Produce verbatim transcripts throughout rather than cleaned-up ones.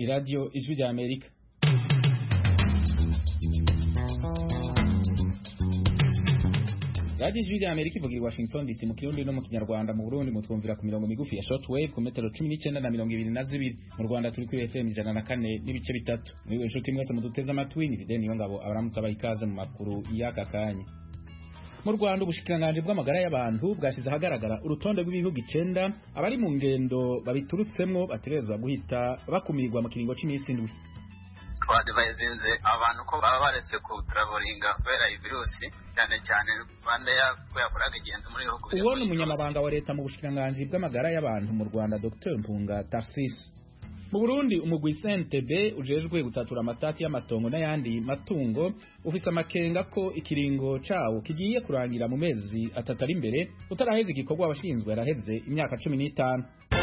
Radio Ijwi rya Amerika. Radio Ijwi rya Amerika ivugira i Washington D C mu Kirundi no mu Kinyarwanda. Mu Burundi mutwumvira ku mirongo migufi ya shortwave ku metero cumi n'icyenda na mirongo ibiri na zibiri. Mu Rwanda turi kuri F M ijana na kane n'ibice bitatu. Mwiwe inshuti mwese muduteze amatwi, ni Biden niyo ngabo abaramutse abayikaze mu makuru y'aka kanya. Mu Rwanda ubushikiranganje bw'amagara y'abantu bwashize ahagaragara urutonde rw'ibihugu icenda abari mu ngendo babiturutsemo baterezwa guhita bakumirwa mu kiringo c'imisi indwi. Twadvayizinze abantu ko baba baretse ku travelinga kubera virusi cyane cyane Rwanda yakoraga igenda muri bihugu. Uwone umunyamabanga wa leta mu bushikiranganje bw'amagara y'abantu mu Rwanda Docteur Mpunga Tarsis. Mu Burundi umugwi C N T B ujejwe gutatura amatati y'amatongo n'ayandi matungo ufise amakenga ko ikiringo cawo kigiye kurangira mu mezi atatu ari imbere utaraheze igikorwa abashinzwe yaraheze imyaka cumi n'itanu.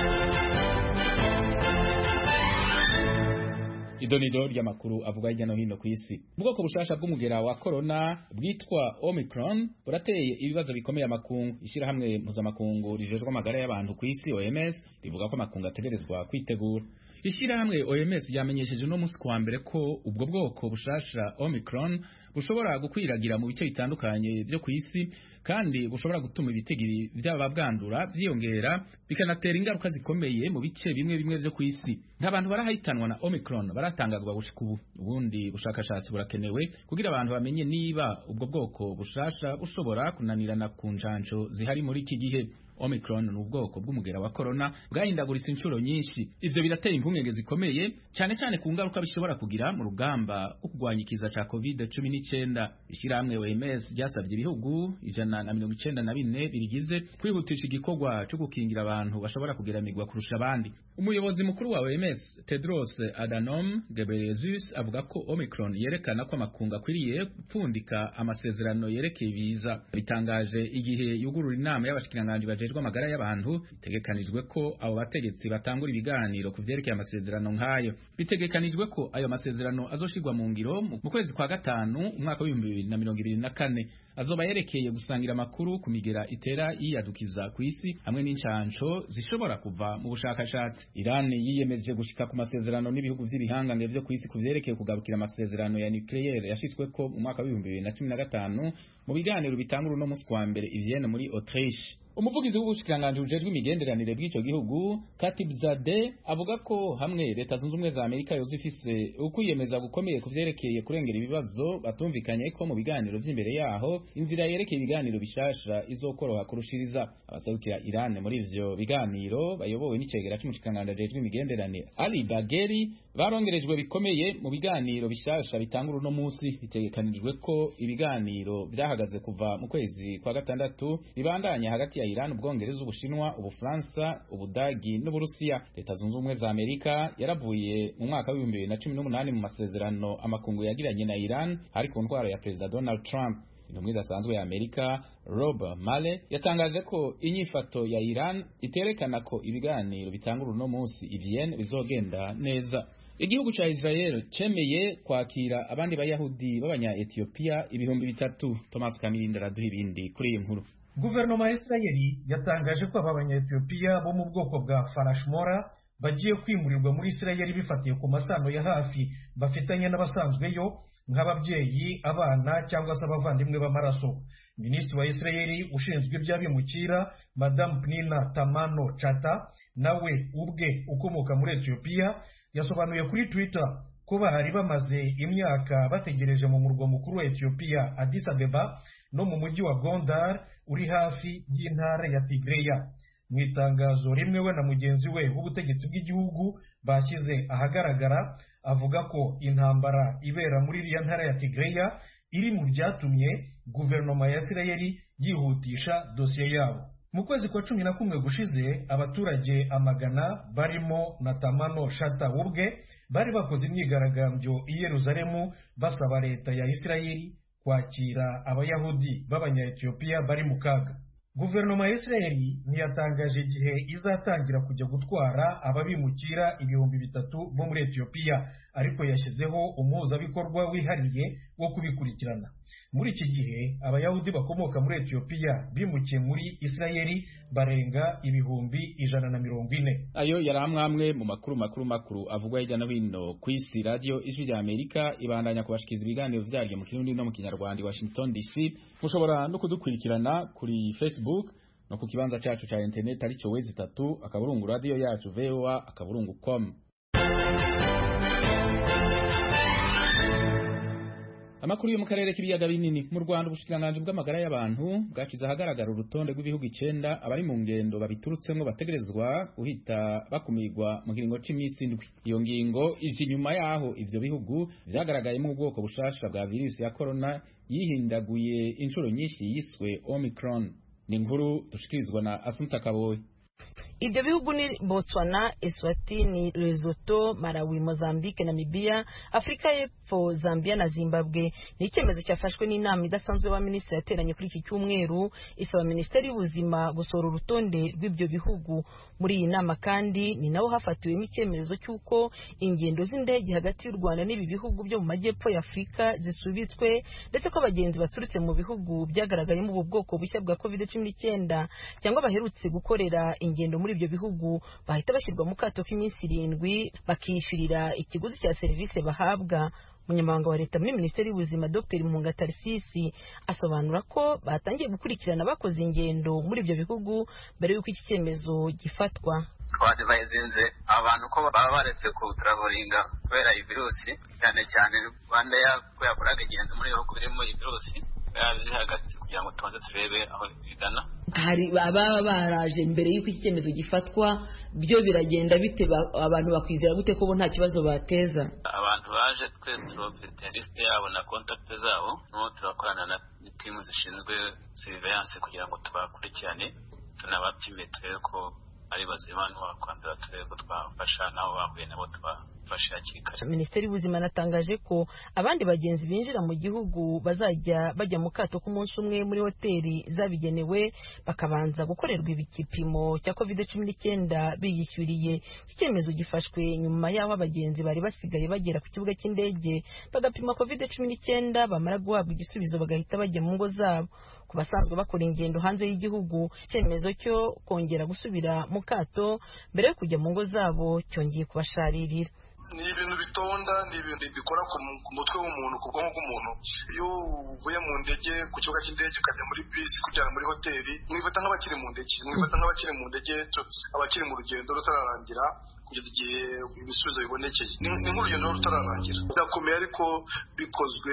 Idonido ry'amakuru avuga hirya no hino ku isi. Ubwoko bushasha bw'umugera wa corona bwitwa Omicron burateye ibibazo bikomeye amakungu. Ishirahamwe mpuzamakungu rijejwe amagara y'abantu ku isi O M S rivuga ko amakungu ategerezwa kwitegura. Ishirahamwe O M S yamenyesheje no musi kwa mbere ko ubwo bwoko bushasha Omicron bushobora gukwiragira mu bice bitandukanye byo ku isi kandi bushobora gutuma ibitegiri by'aba bwandura byiyongera bikanatera ingaruka zikomeye mu bice bimwe bimwe byo ku isi. Nk'abantu barahitanwa na Omicron baratangazwa gushika ubu. Ubundi bushakashatsi burakenewe kugira abantu bamenye niba ubwo bwoko bushasha bushobora kunanirana ku njanjo zihari muri iki gihe. Omicron ni ubwoko bw'umugera wa corona bwahindaguritse inshuro nyinshi. Ivyo biratera impungenge zikomeye cyane cyane ku ngaruka bishobora kugira mu rugamba rwo kurwanya ikiza ca covid cumi n'icyenda. Ishirahamwe O M S ryasabye ibihugu ijana na mirongo icenda na bine birigize kwihutisha igikorwa cyo gukingira abantu bashobora kugeramigwa kurusha abandi. Umuyobozi mukuru wa O M S Tedros Adhanom Ghebreyesus avuga ko Omicron yerekana ko amakungu akwiriye gupfundika amasezerano yerekeye ibiza. Bitangaje igihe yugurura inama y'abashikiranganje bajejwe amagara y'abantu, bitegekanijwe ko abo bategetsi batangura ibiganiro ku vyerekeye amasezerano nk'ayo. Bitegekanijwe ko ayo masezerano azoshirwa mu ngiro mu kwezi kwa gatanu umwaka w'ibihumbi bibiri na mirongo ibiri na kane. Azoba yerekeye gusangira amakuru ku migera itera yiyadukiza ku isi hamwe n'incanco zishobora kuva mu bushakashatsi. Iran yiyemeje gushika ku masezerano n'ibihugu vy'ibihangange vyo ku isi ku vyerekeye kugarukira amasezerano ya nucleaire yashitsweko mu mwaka w'ibihumbi bibiri na cumi na gatanu mu biganiro bitangura no musi wa mbere i Vienne muri Autriche. Umuvugizi w'ubushikiranganje ujejwe imigenderanire bw'icyo gihugu Katib Zadeh avuga ko hamwe leta zunze ubumwe za Amerika yozifise ukwiyemeza gukomeye kuvyerekeye kurengera ibibazo batumvikanye ko mu biganiro vy'imbere yaho inzira yerekeye ibiganiro bishasha izokoroha kurushiriza. Abaserukira Iran muri ivyo biganiro bayobowe n'icegera c'umushikiranganje ujejwe imigenderanire Ali Bagheri barongerejwe bikomeye mu biganiro bishasha bitangura no musi. Bitegekanijwe ko ibiganiro vyahagaze kuva mu kwezi kwa gatandatu bibandanya hagati ya Iran, Ubwongereza, Ubushinwa, Ubufaransa, Ubudagi n'Uburusiya. Leta zunze ubumwe za Amerika yaravuye mu mwaka w'ibihumbi bibiri na cumi n'umunani mu masezerano amakungu yagiranye na Iran hari ku ntwaro ya Perezida Donald Trump. Intumwa idasanzwe ya Amerika Rob Malley yatangaje ko inyifato ya Iran iterekana ko ibiganiro bitangura no munsi i Vienne bizogenda neza. Igihugu cha Israel cemeye kwakira abandi bayahudi b'abanya Ethiopia ibihumbi bitatu. Thomas Kamirinda raduha ibindi kuri iyi nkuru. Guverinoma ya Israeli yatangaje ko abanya Ethiopia bo mu bwoko bwa Farashmora bagiye kwimurirwa muri Israeli bifatiye ku masano ya hafi bafitanye n'abasanzweyo nk'ababyeyi, abana cyangwa se abavandimwe b'amaraso. Minisitiri wa Israeli ushinzwe iby'abimukira Madame Pnina Tamano Chata nawe ubwe ukomoka muri Ethiopia yasobanuye kuri Twitter ko bahari bamaze imyaka bategereje mu murwa mukuru wa Ethiopia Addis Abeba no mu mujyi wa Gondar uri hafi y'intara ya Tigreya. Mu itangazo rimwe we na mugenzi we w'ubutegetsi bw'igihugu bashyize ahagaragara avuga ko intambara ibera muri iriya ntara ya Tigreya iri mu byatumye guverinoma ya Israeli yihutisha dosiye yabo. Mu kwezi kwa cumi na kumwe gushize abaturage amagana barimo na Tamano Shata ubwe bari bakoze imyigaragambyo i Yerusalemu basaba leta ya Israeli kwakira abayahudi b'abanya-Ethiopia bari mu kaga. Guverinoma ya Israeli ntiyatangaje igihe izatangira kujya gutwara ababimukira ibihumbi bitatu bo muri Ethiopia, ariko yashyizeho umuhuzabikorwa wihariye wo kubikurikirana. Muri iki gihe abayahudi bakomoka muri Ethiopia bimukiye muri Isirayeli barenga ibihumbi ijana na mirongo ine. Ayo yari amwe mu makuru makuru makuru avugwa hirya no hino ku isi. Radio Ijwi rya Amerika ibandanya kubashikiza ibiganiro vyaryo mu Kirundi no mu Kinyarwanda i Washington D C. Mushobora no kudukurikirana kuri Facebook no ku kibanza cyacu cha internet arico wezi tatu akaburungu radio yacu V O A akaburungu com. Amakuru yo mu karere k'ibiyaga binini mu Rwanda, ubushikiranganji bw'amagara y'abantu bwakiza ahagaragara urutonde rw'ibihugu icenda abari mu ngendo babiturutsemo bategerezwa guhita bakumirwa mu kiringo c'imisi indwi. Iyo ngingo ije nyuma yaho ivyo bihugu vyagaragayemo ubwoko bushasha bwa virusi ya corona yihindaguye inshuro nyinshi yiswe Omicron. Ni inkuru dushikirizwa na Asumta Kaboyi. Ibyo bihugu ni Botswana, Eswatini, Lesotho, Malawi, Mozambique, Namibia, Afrika y'Epfo, Zambia na Zimbabwe. Ni icyemezo cyafashwe n'inama idasanzwe wa minisitiri yateranye kuri iki cyumweru isaba minisiteri y'ubuzima gusohora urutonde rw'ibyo bihugu. Muri iyi nama kandi ni naho hafatiwemo icyemezo cy'uko ingendo z'indege hagati y'u Rwanda n'ibi bihugu byo mu majyepfo ya Afrika zisubitswe, ndetse ko abagenzi baturutse mu bihugu byagaragayemo ubu bwoko bushya bwa covid cumi n'icyenda cyangwa baherutse gukorera ingendo muri ibyo bihugu bahita bashyirwa mu kato k'iminsi irindwi bakishyurira ikiguzi cya serivisi bahabwa. Umunyamabanga wa leta muri minisiteri y'ubuzima Dr Mpunga Tarsisi asobanura ko batangiye gukurikirana abakoze ingendo muri ibyo bihugu mbere y'uko iki cyemezo gifatwa. Twadivayizinze abantu ko baba baretse ku travelinga kubera iyi virusi, cyane cyane Rwanda ko yakoraga ingendo muri ibihugu birimo iyi virusi yaje hagati kugira ngo tubanze turebe aho bigana. Hari ababa baraje mbere y'uko iki cyemezo gifatwa, byo biragenda bite? Abantu bakwizera gute ko bo nta kibazo bateza? Abantu baje twe turofite liste yabo na contact zabo, no turakorana na timu zishinzwe surveillance kugira ngo tubakurikirane tunabapime turebe ko ari bazima no bakwandura, turebe ko twafasha nabo bahuye nabo tubafasha hakiri. Minisiteri y'ubuzima natangaje ko abandi bagenzi binjira mu gihugu bazajya bajya mu kato ku munsi umwe muri hoteli zabigenewe bakabanza gukorerwa ibikipimo cya covid cumi n'icyenda biyishyuriye. Iki cyemezo gifashwe nyuma y'aho abagenzi bari basigaye bagera ku kibuga cy'indege bagapima covid cumi n'icyenda, bamara guhabwa igisubizo bagahita bajya mu ngo zabo. Ku basanzwe bakora ingendo hanze y'igihugu, icyemezo cyo kongera gusubira mu kato mbere yo kujya mu ngo zabo cyongeye kubasharirira. Ni ibintu bitonda, ni ibintu bikora ku mutwe w'umuntu, ku bwonko bw'umuntu. Iyo uvuye mu ndege ku kibuga cy'indege ukajya muri bisi kujyana muri hoteli, mwifata nk'abakiri mu ndege mwifata nk'abakiri mu ndege abakiri mu rugendo rutararangira kugeza igihe ibisubizo bibonekeye. Ni nk'urugendo rutararangira. Birakomeye ariko bikozwe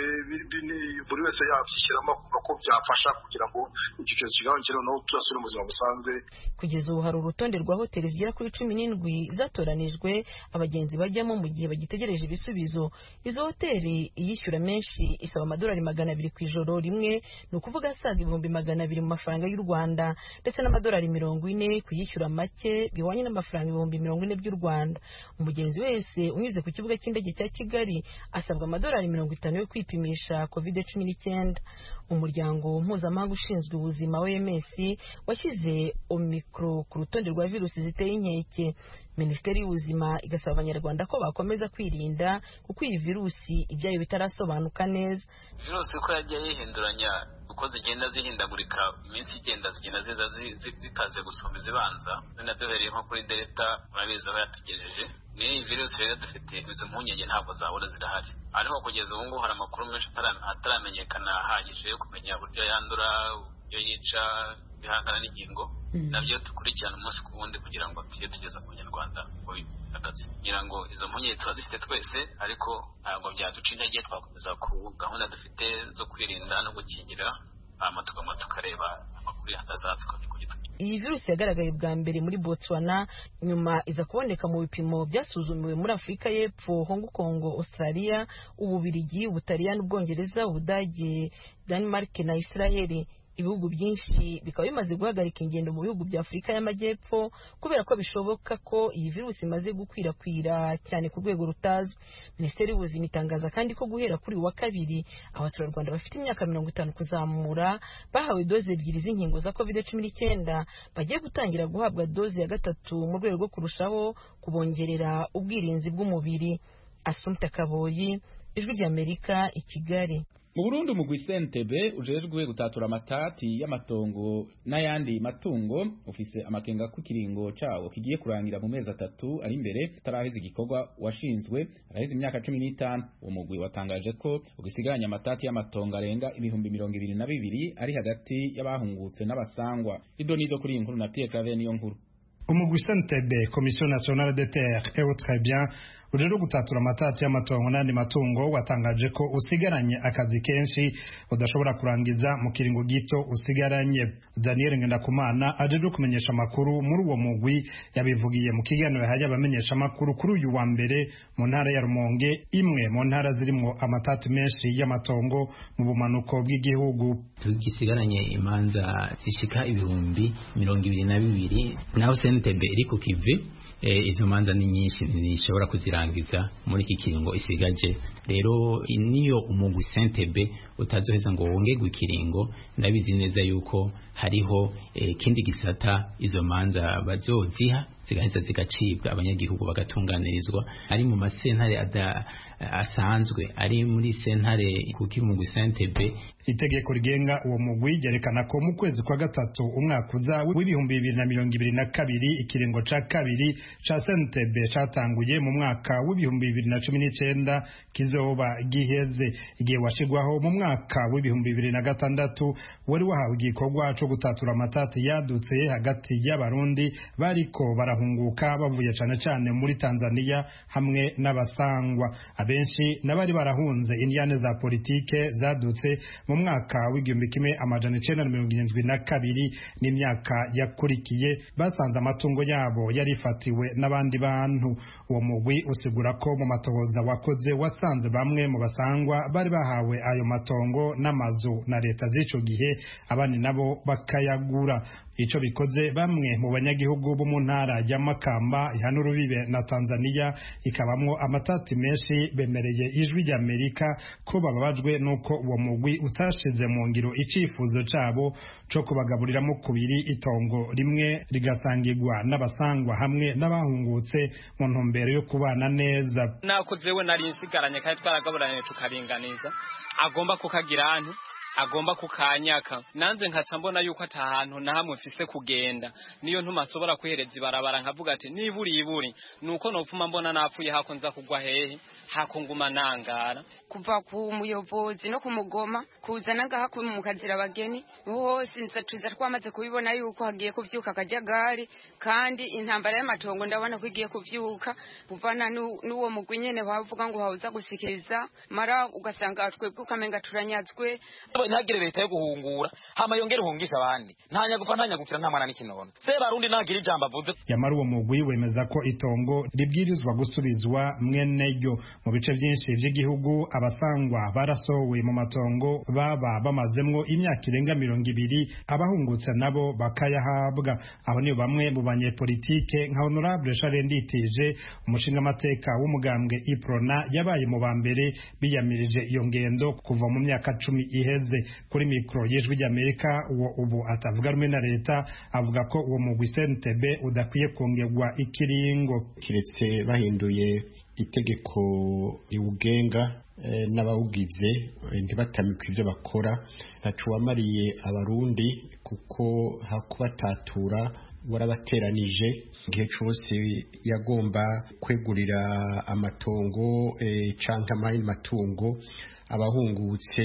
buri wese yabyishyiramo ko byafasha kugira ngo icyo kintu kigabanuke, noneho turasubira mu buzima busanzwe. Kugeza ubu hari urutonde rwa hoteli zigera kuri cumi n'indwi zatoranijwe abagenzi bajyamo mu gihe bagitegereje ibisubizo. Izo hoteli iyishyura menshi isaba amadolari magana abiri ku ijoro rimwe, ni ukuvuga asaga ibihumbi magana abiri mu mafaranga y'u Rwanda, ndetse n'amadolari mirongo ine kuyishyura make bihwanye n'amafaranga ibihumbi mirongo ine by'u Rwanda. Umugenzi wese unyuze ku kibuga cy'indege cya Kigali asabwa amadolari mirongo itanu yo kwipimisha covid cumi n'icyenda. Umuryango mpuzamahanga ushinzwe ubuzima W M S washyize Omicron ku rutonde rwa virusi ziteye inkeke. Minisiteri y'ubuzima igasaba abanyarwanda ko bakomeza kwirinda kuko iyi virusi ibyayo bitarasobanuka neza. Virusi ko yagiye yihinduranya uko zigenda zihindagurika, iminsi igenda zigenda ziza zikaze gusumba izibanza. None duhereye nko kuri Delta murabizi aho yategereje. Ni virusi rero dufite izo mpungenge ntabwo zabura zirahari, ariko kugeza ubu ngubu hari amakuru menshi ataramenyekana ahagije yo kumenya uburyo yandura, uburyo yica, bihangana n'ingingo. Nabyo tukurikirana umunsi ku wundi kugira ngo tujye tugeza ku Banyarwanda ngo bihagaze. Ngira ngo izo mpungenge turazifite twese, ariko ntabwo byaduca intege, twakomeza ku gahunda dufite zo kwirinda no gukingira amatugama tukareba amakuru yatazatuka kugira. Iyi virusi yagaragaye bwa mbere muri Botswana, nyuma iza kuboneka mu bipimo byasuzumiwe muri Afrika y'Epfo, Hong Kong, Australia, Ububiligi, Ubutaliyani, Ubwongereza, Ubudage, Denmark na Israel. Ibihugu byinshi bikaba bimaze guhagarika ingendo mu bihugu bya Afrika y'Amajyepfo kubera ko bishoboka ko iyi virusi imaze gukwirakwira cyane ku rwego rutazwi. Minisiteri y'ubuzima itangaza kandi ko guhera kuri wa kabiri abaturarwanda bafite imyaka mirongo itanu kuzamura bahawe doze ebyiri z'inkingo za covid cumi n'icyenda bagiye gutangira guhabwa doze ya gatatu mu rwego rwo kurushaho kubongerera ubwirinzi bw'umubiri. Assumpta Kaboyi, Ijwi ry'Amerika, i Kigali. Mu Burundi umugwi Sentebe ujejwe gutatura amatati y'amatongo n'ayandi matungo ufise amakenga ku kiringo cawo kigiye kurangira mu mezi atatu ari imbere taraheze igikorwa washinzwe araheze imyaka cumi n'itanu. Umugwi watangaje ko ugisiganya amatati y'amatongo arenga ibihumbi mirongo ibiri na bibiri ari hagati y'abahungutse n'abasangwa. Ido nizo kuri inkuru na Pierre Claver niyo nkuru. Umugwi Sentebe, Commission nationale des terres et au très bien ujejwe gutatura amatati y'amatongo n'andi matungo watangaje ko usigaranye akazi kenshi udashobora kurangiza mu kiringo gito usigaranye. Daniel Ngendakumana ajeje kumenyesha makuru muri uwo mugwi yabivugiye mu kiganiro yahaye abamenyesha makuru kuri uyu wa mbere mu ntara ya Rumonge, imwe mu ntara zirimo amatati menshi y'amatongo mu bumanuko bw'igihugu. Tugisigaranye imanza zishika ibihumbi mirongo ibiri na bibiri naho Sentebe iri ku kivi. E, izo manza ni nyinshi nishobora kuzirangiza muri iki kiringo isigaje. Rero niyo umugwi Sentebe utazoheza ngo wongegwe ikiringo, ndabizi neza yuko hariho e, kindi gisata izo manza bazoziha zigaheza zigacibwa abanyagihugu bagatunganirizwa ari mu masentare ada asanzwe ari muri sentare kuki umugwi Sentebe. Itegeko rigenga uwo mugwi ryerekana ko mu kwezi kwa gatatu umwaka uza w'ibihumbi bibiri na mirongo ibiri na kabiri ikiringo ca kabiri ca Sentebe catanguye mu mwaka w'ibihumbi bibiri na cumi n'icenda kizoba giheze. Igihe washigwaho mu mwaka w'ibihumbi bibiri na gatandatu wari wahawe igikorwa co gutatura amatati yadutse hagati y'abarundi bariko barahunguka bavuye cane cane muri Tanzania hamwe n'abasangwa. Abenshi nabari barahunze indiyane za politike zadutse mu mwaka w'igihumbi kimwe amajana icenda na mirongo irindwi na kabiri n'imyaka yakurikiye basanze amatungo yabo yarifatiwe n'abandi bantu. Uwo mugwi usigura ko mu matohoza wakoze wasanze bamwe mu basangwa bari bahawe ayo matongo n'amazu na leta z'ico gihe, abandi nabo bakayagura. Ico bikoze bamwe mu banyagihugu bo mu ntara ya Makamba ihana urubibe na Tanzania ikabamwo amatati menshi bemereye Ijwi ry'Amerika ko bababajwe nuko uwo mugwi utashize mu ngiro icifuzo cabo co kubagaburiramo kubiri itongo rimwe rigasangirwa n'abasangwa hamwe n'abahungutse mu ntumbero yo kubana neza. Nakozewe nari insigaranye kandi twaragaburanye tukaringaniza, agomba kukagira antu agomba kukanyaka nanze nkaca mbona yuko atahantu na hamwe mfise kugenda, niyo ntuma asobora kwihereza ibarabara nkavuga ati niburi iburi nuko nopfuma mbona napfuye hako nza kugwa hehe hako nguma nangara. Kuva ku muyobozi no kumugoma kuzana ngaha mu kazira abageni hose nza tuza twamaze kubibona yuko hagiye kuvyuka akajagari, kandi intambara y'amatongo ndabona ko igiye kuvyuka kuvana n'uwo mugwi nyene bavuga ngo hauza gusikiriza mara ugasanga twebwe ukamenga turanyazwe. Ntagire leta yo guhungura hama yongere uhungisha abandi ntanya gupfa ntanya gukira nta mwana n'ikinono se barundi nagira ijambo avuze. Yamara uwo mugwi wemeza ko itongo ribwirizwa gusubizwa mwene ryo. Mu bice byinshi by'igihugu abasangwa barasowe mu matongo baba bamazemwo imyaka irenga mirongo ibiri, abahungutse nabo bakayahabwa. Aho niyo bamwe mu banyepolitike nka Honorable Charles Nditije umushinga amateka w'umugambwe Iprona yabaye mu bambere biyamirije iyo ngendo kuva mu myaka cumi iheze. Kuri mikro y'Ijwi ry'Amerika uwo ubu atavuga rumwe na leta avuga ko uwo mugwi Sentebe udakwiye kongerwa ikiringo kiretse bahinduye itegeko riwugenga e, n'abawugize ntibatamika ivyo bakora ntaco wamariye abarundi kuko hakubatatura warabateranije igihe cyose yagomba kwegurira amatongo e, canke amahindi matungo abahungutse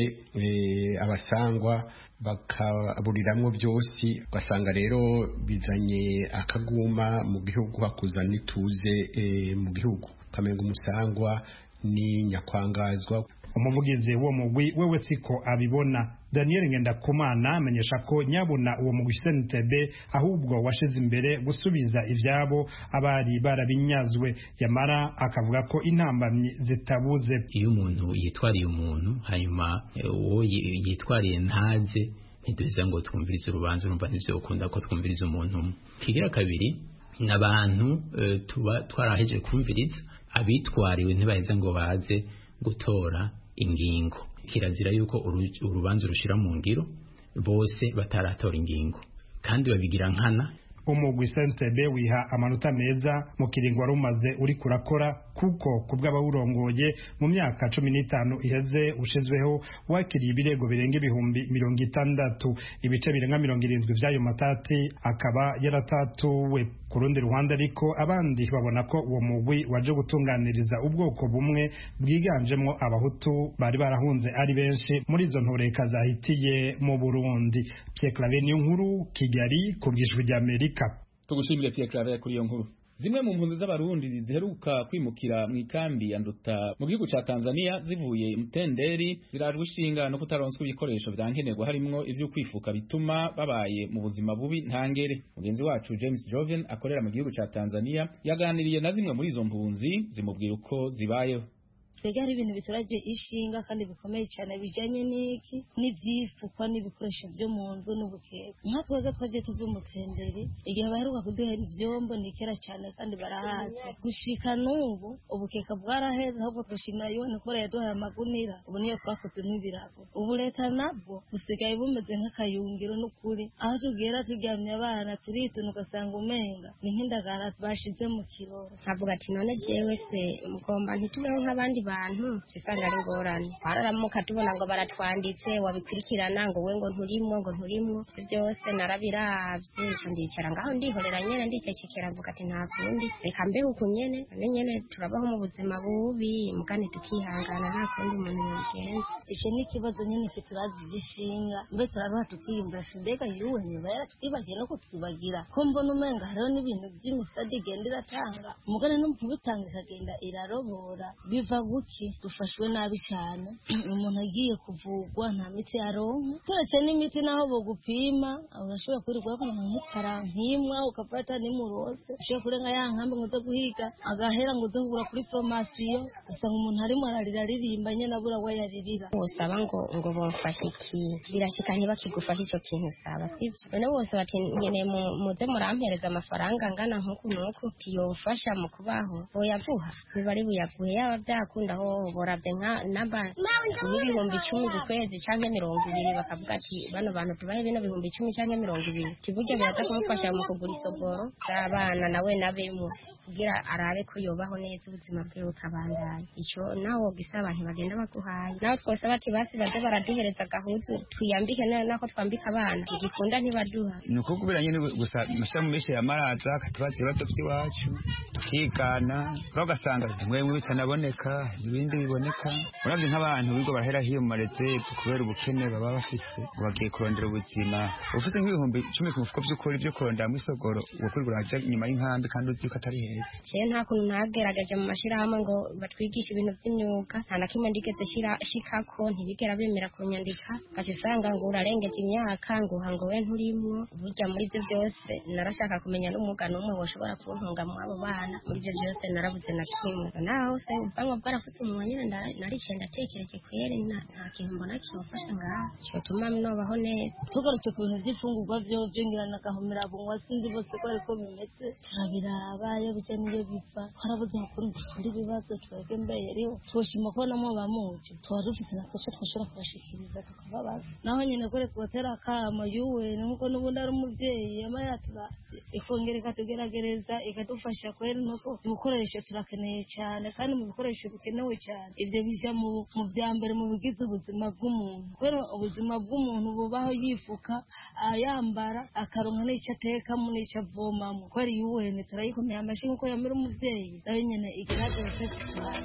e, abasangwa bakaburiramwo byose, ugasanga rero bizanye akaguma mu gihugu hakuzana ituze e, mu gihugu kamenga umusangwa ni nyakwangazwa. Umuvugizi wo mugwi wewe siko abibona. Daniel Ngendakumana amenyesha ko nyabuna uwo mugwi Sentebe ahubwo washize imbere gusubiza ivyabo abari barabinyazwe, yamara akavuga ko intambamyi zitabuze. Iyo umuntu yitwariye umuntu hanyuma uwo yitwariye ntaze ntiduze ngo twumvirize urubanza urumva nivyo ukunda ko twumviriza umuntu. Kigira kabiri n'abantu uh, tuba twaraheje kumviriza abitwariwe ntibaheza ngo baze gutora ingingo. Kirazira yuko urubanza rushira mu ngiro bose bataratora ingingo kandi babigira nkana umugwi Sentebe wiha amanota meza mu kiringo wari umaze uri kurakora kuko kubw'abawurongoye mu myaka cumi n'itanu iheze ushizweho wakiriye ibirego birenga ibihumbi mirongo itandatu ibice birenga mirongo irindwi vy'ayo matati akaba yaratatuwe. Ku rundi ruhande ariko abandi babona ko uwo mugwi waje gutunganiriza ubwoko bumwe bwiganjemwo abahutu bari barahunze ari benshi muri izo ntoreka zahitiye mu Burundi. Pierre Claver Niyonkuru, Kigali, ku bw'ijwi ry'Amerika. Tugushimire Pierre Claver kuri iyo nkuru. Zimwe mu mpunzi z'abarundi ziheruka kwimukira mu ikambi ya Nduta mu gihugu ca Tanzania zivuye Mutenderi zirajwe ishinga no kutaronswa ibikoresho vyankenerwa harimwo ivyo kwifuka bituma babaye mu buzima bubi ntangere. Mugenzi wacu James Joven akorera mu gihugu ca Tanzania yaganiriye na zimwe muri izo mpunzi zimubwira uko zibayeho. Twega ari ibintu bituraje ishinga kandi bikomeye cyane bijanye n'iki n'ivyifukwa n'ibikoresho byo mu nzu n'ubukeka. Nka twega twaje tuve mu Mutenderi igihe baheruka kuduhera ivyombo nikera cyane kandi barahaze gushika n'ubu ubukeka bwaraheze ahubwo twashimira yone ko yaduhaye amagunira ubu niyo twakoze n'ibirago. Ubu leta nabwo busigaye bumeze nk'akayungiro n'ukuri aho tugera turyamye abana turituna ugasanga umenga ni nk'indagara bashize mu kiroro. Avuga ati none jewe se mugomba ntitubeho nk'abandi bantu cisanga ari ngorane bararamuka tubona ngo baratwanditse wabikurikirana ngo we ngo nturimwo ngo nturimwo byose narabiravye nco ndicara ngaho ndihorera nyene ndicecekera mvuga ati nta kundi reka mbeho uko nyene nyene turabaho mu buzima bubi mugane tukihangana nta kundi umuntu yogenza. Ico ni ikibazo nyene kiturazi gishinga mbe turabaha tukiyumva mbega yuwe nyuma yaratwibagiye no kutwibagira ko mbona umenga hariho n'ibintu by'imisadi igenda iratanga umugane no kubitanga ikagenda irarobora biva guki dufashwe nabi cyane umuntu agiye kuvugwa nta miti yaronka turetse n'imiti naho bogupima urashobora kurirwa ko umuntu nkarankimwa ukafata n'imurose ushobora kurenga ya nkambi ngo zo guhiga agahera ngo zo kugura kuri formation usanga umuntu arimo ararira aririmba nyene abura we yaririra usaba ngo ngo bomfashe iki birashika ntibakigufasha ico kintu usaba sivyo none bose bati nyene muze murampereza amafaranga ngana nkuko nuko tiyofasha mu kubaho boyavuha bibari buyavuye yaba byakunda ho boravye nka namba n'ibihumbi icumi ku kwezi canke mirongo ibiri bakavuga ati bano bantu tubahe bino bihumbi icumi canke mirongo ibiri kiburyo biraza kumufasha mu kugura isogoro z'abana nawe nabemu kugira arabe ko yobaho neza ubuzima bwe bukabandanya ico nawo gisaba abantu bagenda baguhaye nawe twose bati basi baze baraduhereza gahuzu twiyambike nako twambika abana igikunda ntibaduha nuko kubera nyene gusa mushamu mishe ya maraza katubaze ibibazo by'iwacu tukigana bagasanga mwe bitanaboneka ibindi biboneka uravye nk'abantu bigo barahera hiyo mu mareze kubera ubukene baba bafise bagiye kurondera ubuzima ufite nk'ibihumbi icumi ku mufuko by'ukuri byo kurondera mu isogoro ukuri buraje nyuma y'inkambi kandi uzi ko atari heza. Je nta kuntu nagerageje mu mashirahamwe ngo batwigisha ibintu by'imyuga nta na kimwe ndigeze shira shikako ntibigera bemera kunyandika gace usanga ngo urarengeje imyaka ngo hango we nturimwo burya muri byo byose narashaka kumenya n'umwuga n'umwe woshobora kuntunga mu abo bana muri byo byose narabuze na kimwe naho se ubwanwa bwarafutse umunwa nyine narice ndatekereje kwere nta kintu mbona kimufasha ngaha cyo tuma nobaho neza tugarutse ku bintu by'ifungurwa byo byongera nagahomera bunwa sinzi bose ko ariko bimeze turabiraba yo bice niyo biva twarabuze ukuri turi bibazo twege mbere rero twoshima ko namo bamuje twarufite nakasho twashobora kubashikiriza tukababaza naho nyine kore kubatera kama yuwe nuko nubundi ari umuvyeyi ama yaturavye ikongera ikatugeragereza ikadufasha kwere nuko ibikoresho turakeneye cyane kandi mu bikoresho bikenewe cyane ivyo bija mu mu byambere mu bigize ubuzima bw'umuntu kwere ubuzima bw'umuntu bubaho yifuka ayambara akaronka n'icyo ateka mu n'icyo avomamo kwere yuwene turayikomeye amashinga uko yamira umuvyeyi nayo nyene igerageze kutwara.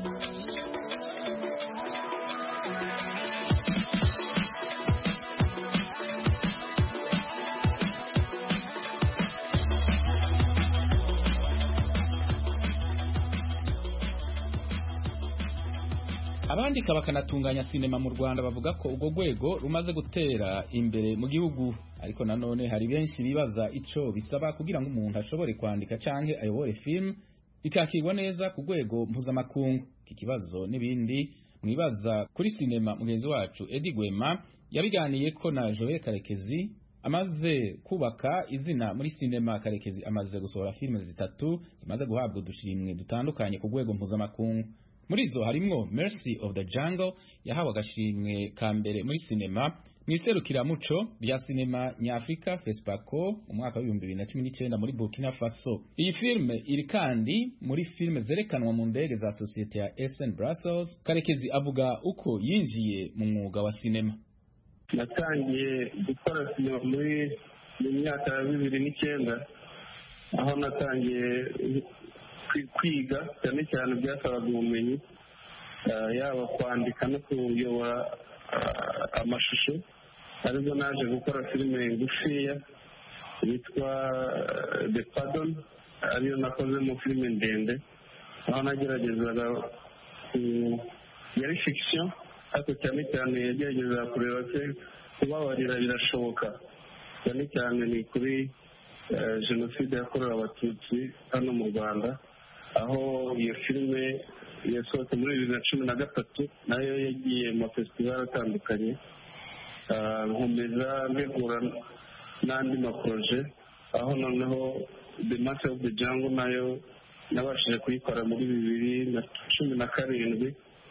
abandika bakanatunganya sinema mu Rwanda bavuga ko ubwo rwego rumaze gutera imbere mu gihugu ariko nanone hari benshi bibaza ico bisaba kugira ngo umuntu ashobore kwandika canke ayobore film ikakirwa neza ku rwego mpuzamakungu. Iki kibazo n'ibindi mwibaza kuri sinema mugenzi wacu Eddie Gwema yabiganiye ko na Joel Karekezi amaze kubaka izina muri sinema. Karekezi amaze gusohora filime zitatu zimaze guhabwa udushimwe dutandukanye ku rwego mpuzamakungu. Muri zo harimwo Mercy of the Jungle yahawe agashimwe ka mbere muri sinema mu iserukiramuco rya sinema nyafrika FESPACO mu mwaka w'ibihumbi bibiri na cumi n'icyenda muri Burkina Faso. Iyi filime iri kandi muri filime zerekanwa mu ndege za sosiyete ya S N Brussels. Karekezi avuga uko yinjiye mu mwuga wa sinema. Natangiye gukora sinema muri mu myaka ya bibiri n'icyenda, aho natangiye kwiga cyane cyane byasabaga ubumenyi, yaba kwandika no kuyobora amashusho. Ariko naje gukora filime ngufiya yitwa The Pardon, ariyo nakoze mu filime ndende, aho nageragezaga yari fiction ariko cyane cyane yagerageza kureba se kubabarira birashoboka, cyane cyane ni kuri jenoside yakorewe abatutsi hano mu Rwanda, aho iyo filime yasohotse muri bibiri na cumi na gatatu, nayo yagiye mu mafestivali atandukanye. Nkomeza mbegura n'andi maproje, aho noneho The Master of the Jungle nayo nabashije kuyikora muri bibiri na cumi na karindwi,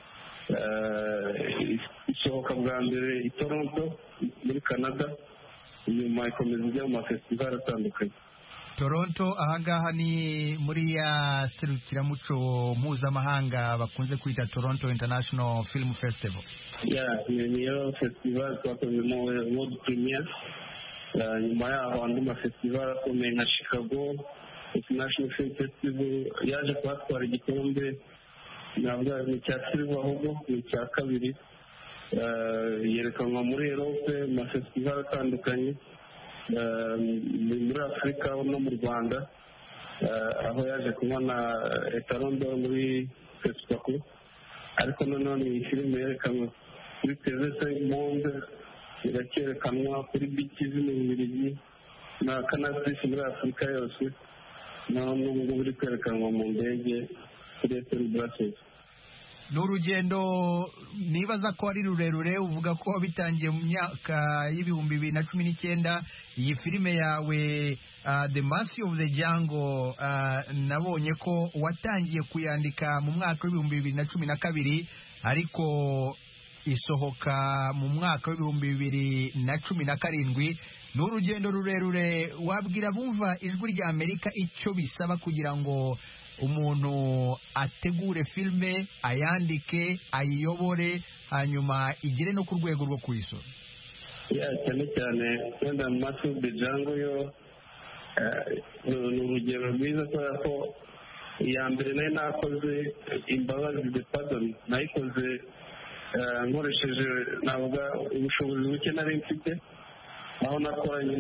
isohoka bwa mbere i Toronto muri Canada, nyuma ikomeza ijya mu mafestivali atandukanye. Toronto ahangaha ni muri ya serukiramuco mpuzamahanga bakunze kwita Toronto International Film Festival. Yeah, niyo festival twakozemo world premiere. Nyuma yaho andi mafestival akomeye nka Chicago International Film Festival yaje kuhatwara igikombe, navuga ni cya silver ahubwo ni cya kabiri. Yerekanwa muri Europe mu mafestival atandukanye, muri Afurika no mu Rwanda, aho yaje kubona etarondo muri FESPACO. Ariko nanone iyi filime yerekanwa kuri T V cinq Monde, irakerekanwa kuri B T V mu Bubiligi na Canal plus muri Afurika yose, n'ubu ngubu iri kwerekanwa mu ndege kuri S N Brussels. Ni urugendo nibaza ko ari rurerure, uvuga ko bitangiye mu myaka y'ibihumbi bibiri na cumi n'icyenda. Iyi filime yawe uh, The Master of the Jungle, uh, nabonye ko watangiye kuyandika mu mwaka w'ibihumbi bibiri na cumi na kabiri, ariko isohoka mu mwaka w'ibihumbi bibiri na cumi na karindwi. Ni urugendo rurerure, wabwira bumva Ijwi rya Amerika icyo bisaba kugira ngo umuntu ategure filme, ayandike, ayiyobore, hanyuma igere no ku rwego rwo kuyisoma? Yeah, cyane cyane wenda Master of the Jungle yo ni urugero rwiza, kubera ko iya mbere nayo nakoze Imbabazi The Pardon, nayikoze nkoresheje navuga ubushobozi buke nari mfite, aho nakoranye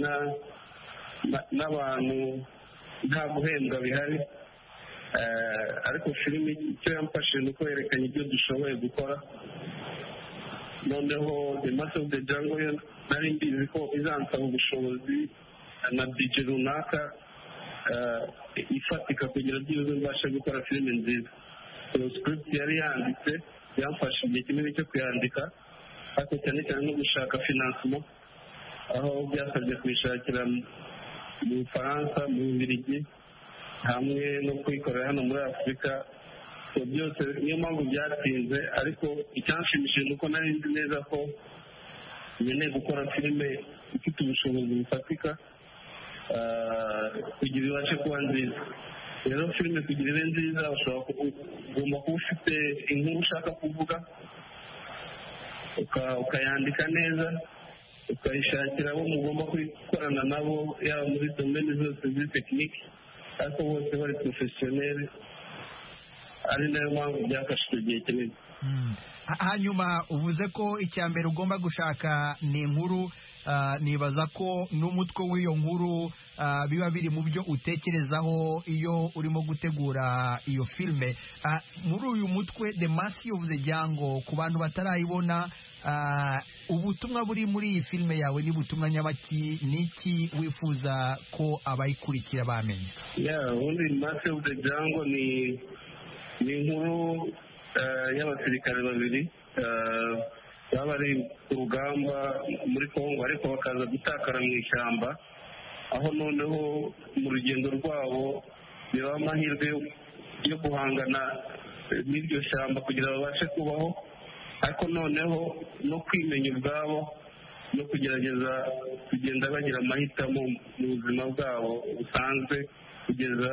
n'abantu nta guhembwa bihari. Ariko filime icyo yamfashije ni uko yerekanye ibyo dushoboye gukora. Noneho The Master of the Jungle yo nari mbizi ko izansaba ubushobozi na budget runaka ifatika kugira byibuze mbashe gukora filime nziza. Script yari yanditse yamfashe igihe kinini cyo kuyandika, ariko cyane cyane no gushaka financement, aho byasabye kuyishakira mu Bufaransa, mu Bubiligi, hamwe no kuyikorera hano muri Afurika. Byose niyo mpamvu byatinze, ariko icyanshimishije ni uko nari nzi neza ko nkeneye gukora filime ifite ubushobozi bufatika kugira ibashe kuba nziza. Rero filime kugira ibe nziza ugomba kuba ufite inkuru ushaka kuvuga, ukayandika neza, ukayishakira abo mugomba gukorana nabo, yaba muri domene zose z'i tekinike, ariko bose bari porofesiyoneri. Ari nayo mpamvu byafashe icyo gihe kinini. Hanyuma uvuze ko icya mbere ugomba gushaka ni inkuru. Nibaza ko n'umutwe w'iyo nkuru biba biri mu byo utekerezaho iyo urimo gutegura iyo filime. Muri uyu mutwe The Master of the Jungle, ku bantu batarayibona, ubutumwa buri muri iyi filime yawe ni butumwa nyabaki? Niki wifuza ko abayikurikira bamenya? Yeah, ubundi Master of the Jungle ni ni inkuru y'abasirikare babiri baba bari ku rugamba muri Kongo, ariko bakaza gutakara mu ishyamba, aho noneho mu rugendo rwabo biba amahirwe yo guhangana n'iryo shyamba kugira babashe kubaho, ariko noneho no kwimenya ubwabo no kugerageza kugenda bagira amahitamo mu buzima bwabo busanzwe kugeza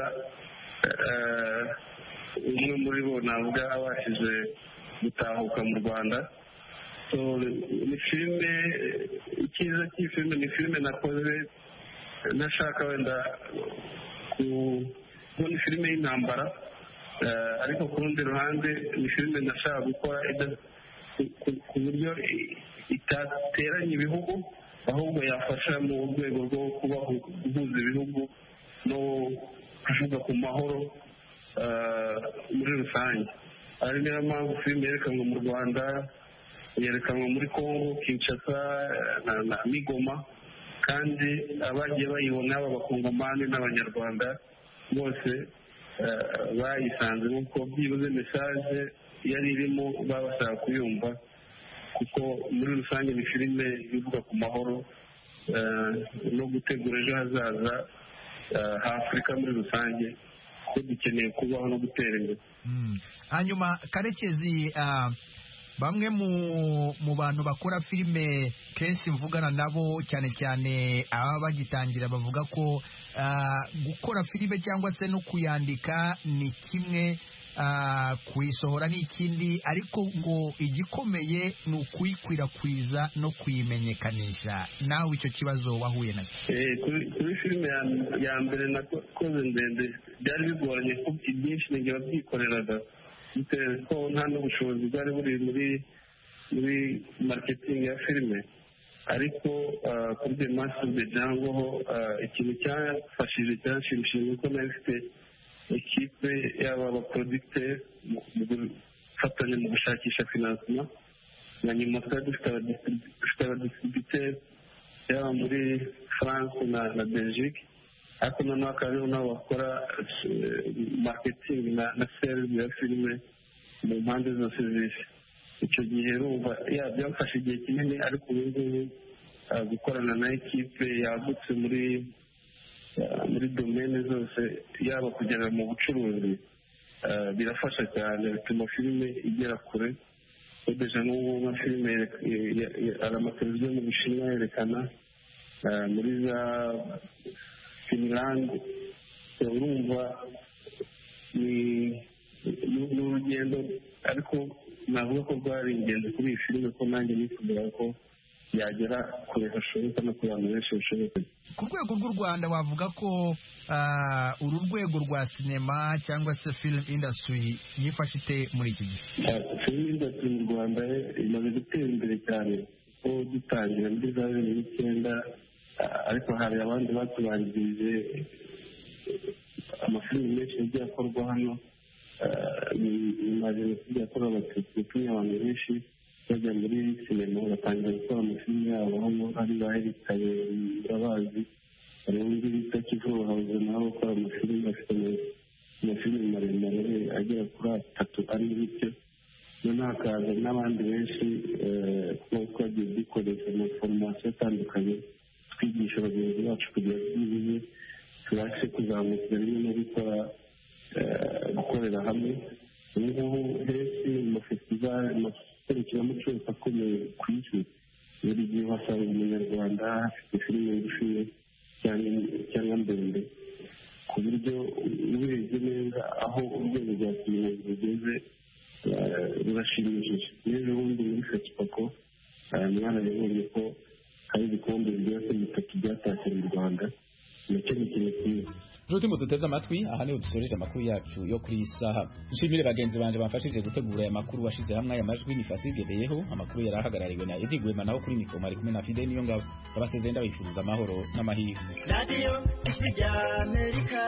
umwe muri bo navuga abashije gutahuka mu Rwanda. Ni filime, icyiza cy'iyi filime ni filime nakoze nashaka wenda kubona filime y'intambara, ariko ku rundi ruhande ni filime nashaka gukora ku buryo itateranya ibihugu, ahubwo yafasha mu rwego rwo guhuza ibihugu no kuvuga ku mahoro muri rusange. ari niyo mpamvu filime yerekanwa mu Rwanda, yerekanwa muri Congo Kinshasa na Migoma, kandi abagiye bayibona b'abakongomani n'abanyarwanda bose bayisanze nk'uko byibuze mesaje yari irimo babashaka kuyumva, kuko muri rusange ni filime ivuga ku mahoro no gutegura ejo hazaza h'Afurika muri rusange, ko dukeneye kubaho no gutera imbere. Hanyuma Karekezi, bamwe mu bantu bakora filime kenshi mvugana nabo cyane cyane aba bagitangira bavuga ko gukora filime cyangwa se no kuyandika ni kimwe, kuyisohora ni ikindi, ariko ngo igikomeye ni ukuyikwirakwiza no kuyimenyekanisha. Nawe icyo kibazo wahuye nacyo? Kuri filime ya mbere nakoze ndende byari bigoranye kuko ibyinshi n'igihe wabyikoreraga bitewe ko nta n'ubushobozi bwari buri muri muri marketing ya filime, ariko kuri The Master of the Jungle ho ikintu cyafashije cyanshimishije nuko nari mfite ekipe y'aba abaproducteur mu gufatanya mu gushakisha financement, na nyuma twari dufite abadistributeur yaba muri France na Belgique, ariko noneho akaba ariho nabo bakora marketing na sales ya filime mu mpande zose z'isi. Icyo gihe urumva byamfashe igihe kinini, ariko ubu ngubu gukorana na ekipe yagutse muri muri domene zose, yaba kugera mu bucuruzi, birafasha cyane, bituma filime igera kure. Deja n'ubu nka filime hari amateleviziyo mu Bushinwa yerekana muri za Finland, urumva ni urugendo, ariko navuga ko rwari ingenzi kuri iyi filime, ko nanjye nifuzaga ko yagera kure hashoboka no ku bantu benshi bashoboka. Ku rwego rw'u Rwanda wavuga ko uru rwego rwa sinema cyangwa se film industry yifashe ite muri iki gihe? Film industry mu Rwanda imaze gutera imbere cyane, ko dutangira muri za bibiri n'icyenda, ariko hari abandi batubanjirije, amafilimi menshi yagiye akorwa hano nyuma ya jenoside yakorewe abatutsi, yatumye abantu benshi bajya muri sinema batangira gukora amafilimi yabo. Hano hari baherikaye urabazi, hari undi bita Kivu Hauze nawe ukora amafilimi, afite amafilimi maremare agera kuri atatu ari bityo. Noneho hakaza n'abandi benshi kuko twagiye dukoresha amaforomasiyo atandukanye twigisha bagenzi bacu kugira ngo byibuze tubashe kuzamukira rimwe no gukora gukorera hamwe. Ubu ngubu henshi mu mafestivali, amaserukiramuco yose akomeye ku isi, buri gihe uhasanga umunyarwanda afite filime ngufiya cyangwa ndende, ku buryo ubirebye neza aho urwego rwa sinema rugeze rurashimishije. N'ejo bundi muri Fespako mwarabibonye ko hari ibikombe bigera kuri bitatu byatashye mu Rwanda, nacyo ni ikintu cyiza. Nshuti muduteze amatwi, aha niho dusoreje amakuru yacu yo kuri iyi saha. Nshimire bagenzi banje bamfashije gutegura aya makuru, washize hamwe aya majwi ni Fasigebeyeho. Amakuru yari ahagarariwe na Edi Gwema, naho kuri mikoro ari kumwe na Fide niyo ngabo. Ndabasezeye ndabifuriza amahoro n'amahirwe. Radio Ijwi Amerika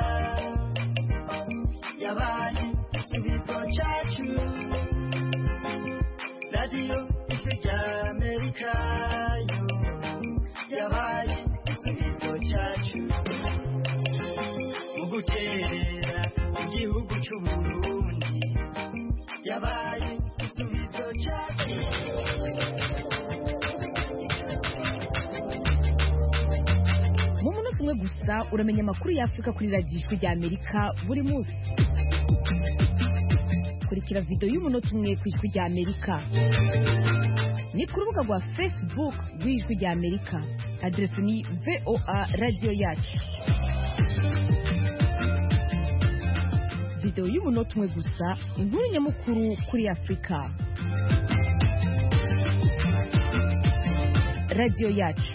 yabaye igisubizo cyacu. Radio Ijwi Amerika yo yabaye igisubizo cyacu. Guterera igihugu cy'u Burundi yabaye igisubizo cyacu. Mu munota umwe gusa uramenya amakuru y'Afurika kuri radiyo Ijwi ry'Amerika buri munsi. Kurikira video y'umunota umwe ku Ijwi ry'Amerika. ni ku rubuga rwa Facebook rw'Ijwi rya Amerika. Adresi ni V O A Radio Yacu. Video y'umunota umwe gusa, inkuru nyamukuru kuri Afrika. Radio Yacu.